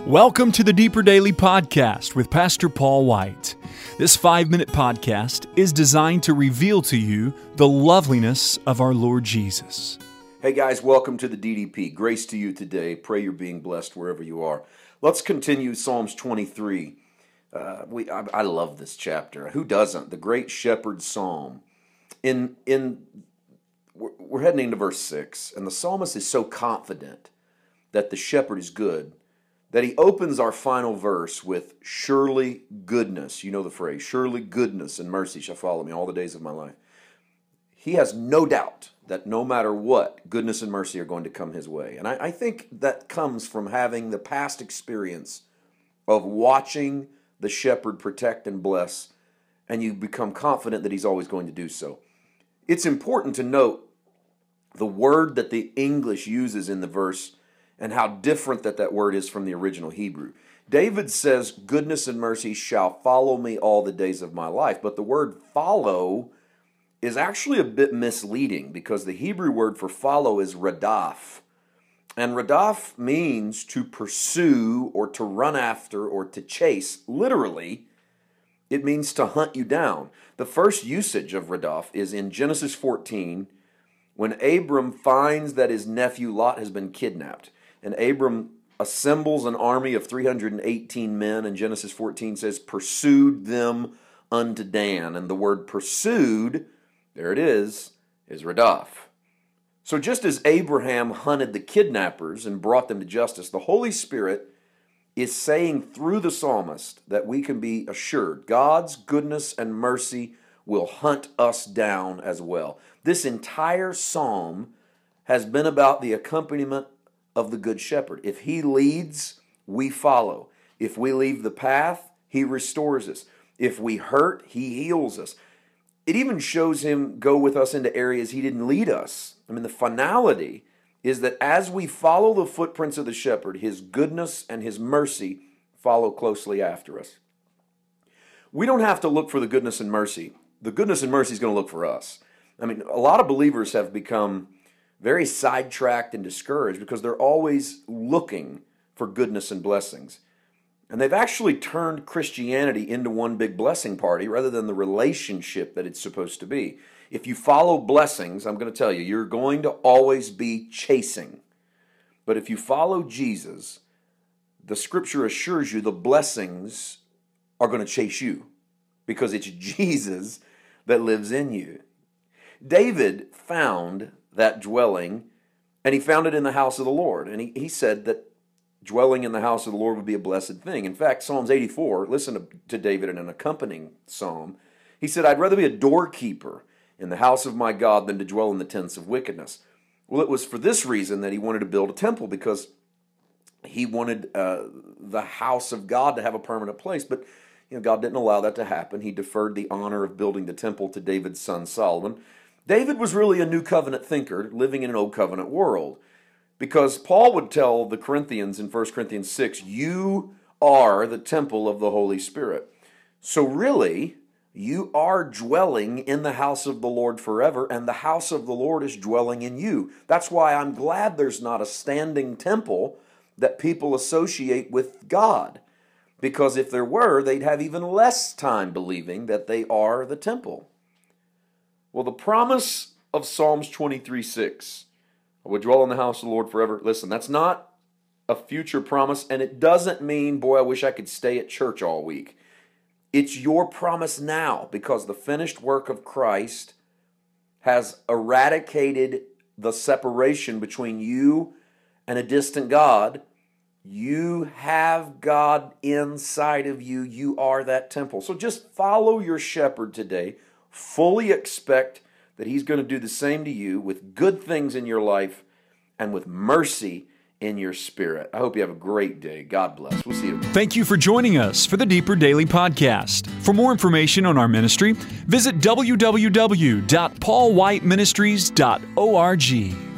Welcome to the Deeper Daily Podcast with Pastor Paul White. This 5-minute podcast is designed to reveal to you the loveliness of our Lord Jesus. Hey guys, welcome to the DDP. Grace to you today. Pray you're being blessed wherever you are. Let's continue Psalms 23. I love this chapter. Who doesn't? The Great Shepherd Psalm. We're heading into verse 6, and the psalmist is so confident that the shepherd is good that he opens our final verse with, surely goodness. You know the phrase, surely goodness and mercy shall follow me all the days of my life. He has no doubt that no matter what, goodness and mercy are going to come his way. And I think that comes from having the past experience of watching the shepherd protect and bless, and you become confident that he's always going to do so. It's important to note the word that the English uses in the verse and how different that word is from the original Hebrew. David says, goodness and mercy shall follow me all the days of my life. But the word follow is actually a bit misleading because the Hebrew word for follow is radaf. And radaf means to pursue or to run after or to chase. Literally, it means to hunt you down. The first usage of radaf is in Genesis 14 when Abram finds that his nephew Lot has been kidnapped. And Abram assembles an army of 318 men, and Genesis 14 says, pursued them unto Dan. And the word pursued, there it is radaf. So just as Abraham hunted the kidnappers and brought them to justice, the Holy Spirit is saying through the psalmist that we can be assured God's goodness and mercy will hunt us down as well. This entire psalm has been about the accompaniment of the Good Shepherd. If he leads, we follow. If we leave the path, he restores us. If we hurt, he heals us. It even shows him go with us into areas he didn't lead us. I mean, the finality is that as we follow the footprints of the shepherd, his goodness and his mercy follow closely after us. We don't have to look for the goodness and mercy. The goodness and mercy is going to look for us. I mean, a lot of believers have become very sidetracked and discouraged because they're always looking for goodness and blessings. And they've actually turned Christianity into one big blessing party rather than the relationship that it's supposed to be. If you follow blessings, I'm going to tell you, you're going to always be chasing. But if you follow Jesus, the scripture assures you the blessings are going to chase you because it's Jesus that lives in you. David found that dwelling, and he found it in the house of the Lord. And he said that dwelling in the house of the Lord would be a blessed thing. In fact, Psalms 84, listen to David in an accompanying psalm. He said, I'd rather be a doorkeeper in the house of my God than to dwell in the tents of wickedness. Well, it was for this reason that he wanted to build a temple, because he wanted the house of God to have a permanent place. But God didn't allow that to happen. He deferred the honor of building the temple to David's son Solomon. David was really a new covenant thinker living in an old covenant world, because Paul would tell the Corinthians in 1 Corinthians 6, you are the temple of the Holy Spirit. So really, you are dwelling in the house of the Lord forever, and the house of the Lord is dwelling in you. That's why I'm glad there's not a standing temple that people associate with God, because if there were, they'd have even less time believing that they are the temple. Well, the promise of Psalms 23:6, I will dwell in the house of the Lord forever. Listen, that's not a future promise, and it doesn't mean, boy, I wish I could stay at church all week. It's your promise now, because the finished work of Christ has eradicated the separation between you and a distant God. You have God inside of you. You are that temple. So just follow your shepherd today. Fully expect that he's going to do the same to you with good things in your life and with mercy in your spirit. I hope you have a great day. God bless. We'll see you. Thank you for joining us for the Deeper Daily Podcast. For more information on our ministry, visit www.paulwhiteministries.org.